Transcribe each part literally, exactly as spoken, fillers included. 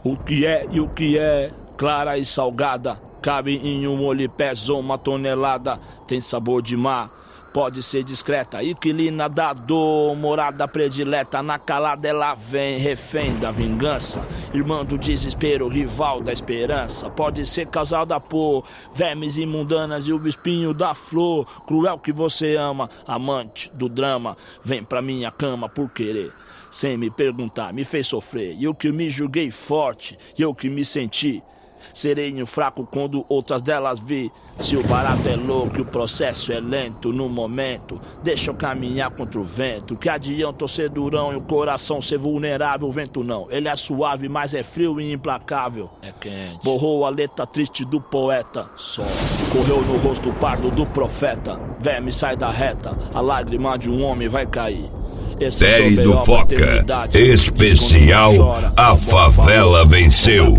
O que é e o que é, clara e salgada, cabe em um olho e pesa uma tonelada. Tem sabor de mar, pode ser discreta, inquilina da dor, morada predileta. Na calada ela vem, refém da vingança, irmã do desespero, rival da esperança. Pode ser causada por vermes imundanas e o espinho da flor. Cruel que você ama, amante do drama, vem pra minha cama por querer, sem me perguntar, me fez sofrer. E eu que me julguei forte, e eu que me senti sereno fraco quando outras delas vi. Se o barato é louco e o processo é lento, no momento deixa eu caminhar contra o vento. Que adianta eu ser durão e o coração ser vulnerável? O vento não, ele é suave, mas é frio e implacável. É quente. Borrou a letra triste do poeta, só correu no rosto pardo do profeta. Verme sai da reta, a lágrima de um homem vai cair. Série do Foca, especial A Favela Venceu.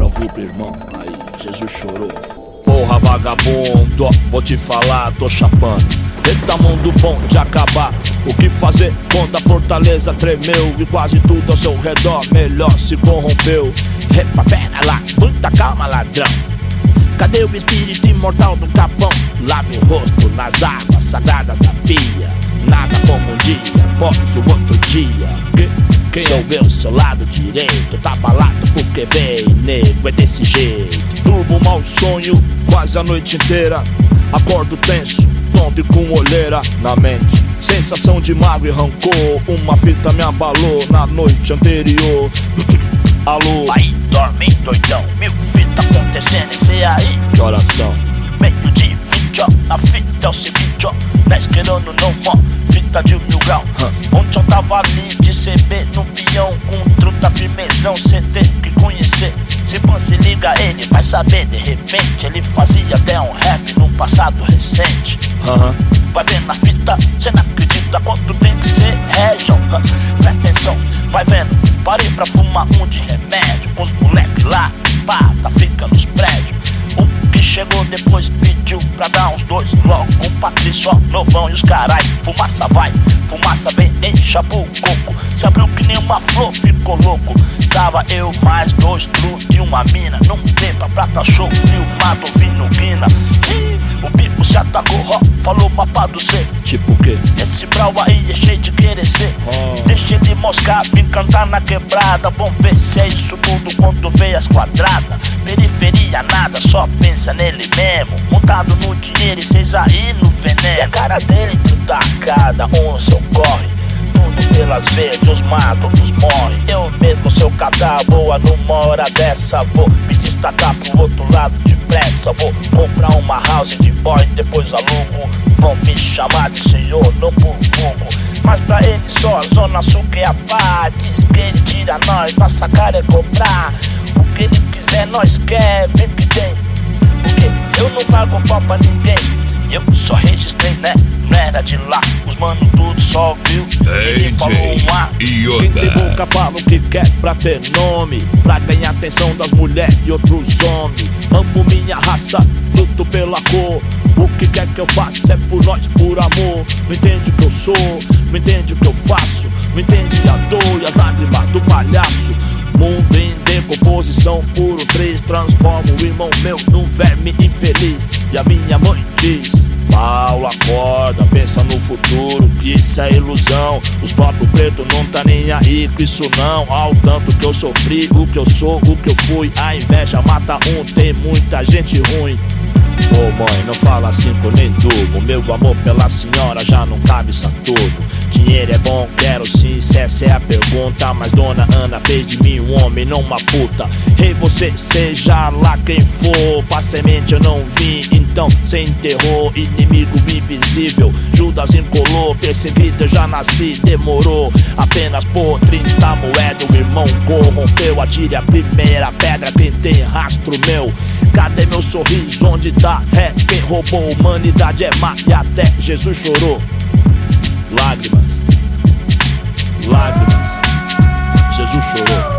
Jesus chorou. Porra vagabundo, vou te falar, tô chapando. Eita mundo bom de acabar. O que fazer quando a fortaleza tremeu e quase tudo ao seu redor melhor se corrompeu? Epa, pera lá, muita calma ladrão. Cadê o espírito imortal do capão? Lave o rosto nas águas sagradas da pia. Nada como um dia após o outro dia. Quem sou eu, seu lado direito? Tá abalado porque veio, nego, é desse jeito. Durmo mau sonho quase a noite inteira. Acordo tenso, tonto e com olheira na mente. Sensação de mágoa e rancor. Uma fita me abalou na noite anterior. Alô? Aí dorme doidão, mil fita acontecendo, esse aí. Que oração? Meio de vídeo, a fita é o seguinte, ó. Dez querendo não, ó, fita de mil grau. huh. Ontem eu tava ali de C B no peão, com truta firmezão, cê tem que conhecer. Se você liga ele vai saber, de repente ele fazia até um rap no passado recente. uhum. Vai ver na fita, cê não acredita quanto tem que ser région. huh. Presta atenção, vai vendo, parei pra fumar um de remédio. Com os moleques lá, pá, tá fica nos prédios. O que chegou depois pediu pra dar uns dois logo. Com Patrício, novão e os carai. Fumaça vai, fumaça bem, encha o coco. Se abriu que nem uma flor, ficou louco. Tava eu mais dois tru e uma mina. Num tempo prata show, filmado, vindo guina. O bico se atacou, ó, falou papá do C. Tipo o quê? Esse brau aí é cheio de querer ser. oh. Deixa ele moscar, me cantar na quebrada. Vamos ver se é isso tudo quando vê as quadradas. Periferia nada, só pensa nele mesmo. Montado no dinheiro e cês aí no veneno. E a cara dele tudo cada um seu corre. Tudo pelas verdes, os matam, os morre. Eu mesmo, seu catar boa, numa hora dessa vou me destacar pro outro lado depressa. Vou comprar uma house de boy, depois alugo. Vão me chamar de senhor, não por fogo. Mas pra ele só a zona sul que é a pá. Diz que ele tira nós, pra sacar é cobrar. O que ele quiser nós quer, vem que tem. Porque eu não pago pau pra ninguém. Eu só registrei, né? Não era de lá. Os mano tudo só viu. Ele falou um A. Quem tem boca fala o que quer pra ter nome, pra ganhar atenção das mulheres e outros homens. Amo minha raça, luto pela cor. O que quer que eu faça é por nós, por amor. Não entende o que eu sou, não entende o que eu faço. Não entende a dor e as lágrimas do palhaço. Mundo em decomposição, puro três. Transforma o irmão meu num verme infeliz. E a minha mãe diz: Paulo, acorda, pensa no futuro, que isso é ilusão. Os próprios pretos não tá nem aí com isso não. Ao tanto que eu sofri, o que eu sou, o que eu fui. A inveja mata um, tem muita gente ruim. Ô oh, mãe, não fala assim que eu nem durmo. Meu amor pela senhora já não cabe Saturno. Dinheiro é bom, quero sim, se essa é a pergunta. Mas dona Ana fez de mim um homem, não uma puta. Ei, você, seja lá quem for, pra semente eu não vim, então cê enterrou. Inimigo invisível, Judas encolou. Perseguido eu já nasci, demorou. Apenas por trinta moedas o irmão corrompeu. Atire a primeira pedra, quem tem rastro meu. Cadê meu sorriso, onde tá? É, quem roubou a humanidade é má. E até Jesus chorou. Lágrimas, lágrimas, Jesus chorou.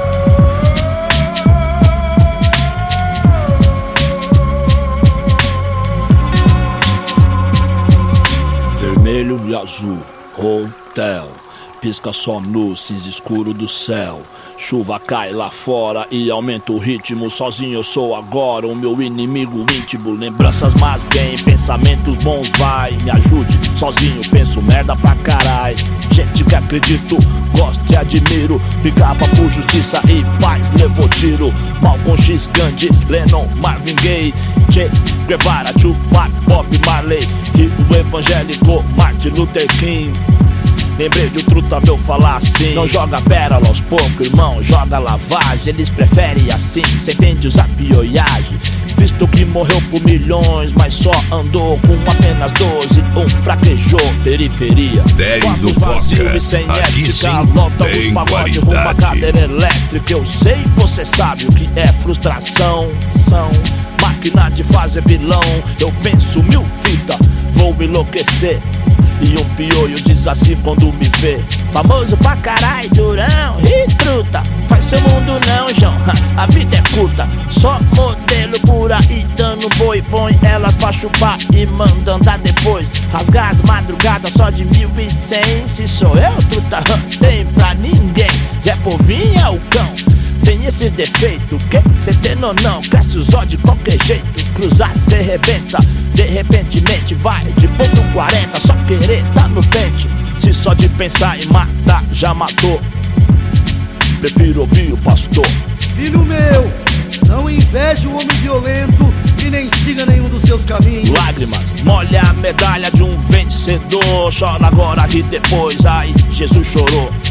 Vermelho e azul, hotel. Pisca só no cinza escuro do céu. Chuva cai lá fora e aumenta o ritmo. Sozinho eu sou agora o meu inimigo íntimo. Lembranças más vêm, pensamentos bons vai. Me ajude, sozinho penso merda pra carai. Gente que acredito, gosto e admiro. Brigava por justiça e paz, levou tiro. Malcolm X, Gandhi, Lennon, Marvin Gaye, Che Guevara, Tupac, Bob Marley e o evangélico Martin Luther King. Lembrei de um truta meu falar assim: não joga pérola aos poucos, irmão, joga lavagem. Eles preferem assim, cê entende usar pioiagem. Cristo que morreu por milhões, mas só andou com apenas doze. Um fraquejou, periferia. Série do Foca, sem aqui ética, sim lota tem os pagodes, qualidade. uma cadeira elétrica. Eu sei, você sabe o que é frustração. São máquina de fazer vilão. Eu penso mil fitas, vou enlouquecer. E um pioio diz assim quando me vê: famoso pra carai, durão, e truta. Faz seu mundo não, João, a vida é curta. Só modelo por aí dando boi. Põe elas pra chupar e manda andar depois. Rasgar as madrugadas só de mil e cem. Se sou eu, truta, tem pra ninguém. Zé Povinho é o cão, tem esses defeitos, que cê tem ou não? Cresce os olhos de qualquer jeito. Cruzar cê rebenta, de repentemente vai de ponto quarenta. Só querer tá no pente. Se só de pensar em matar já matou, prefiro ouvir o pastor. Filho meu, não inveje o homem violento e nem siga nenhum dos seus caminhos. Lágrimas, molha a medalha de um vencedor. Chora agora, ri depois, ai, Jesus chorou.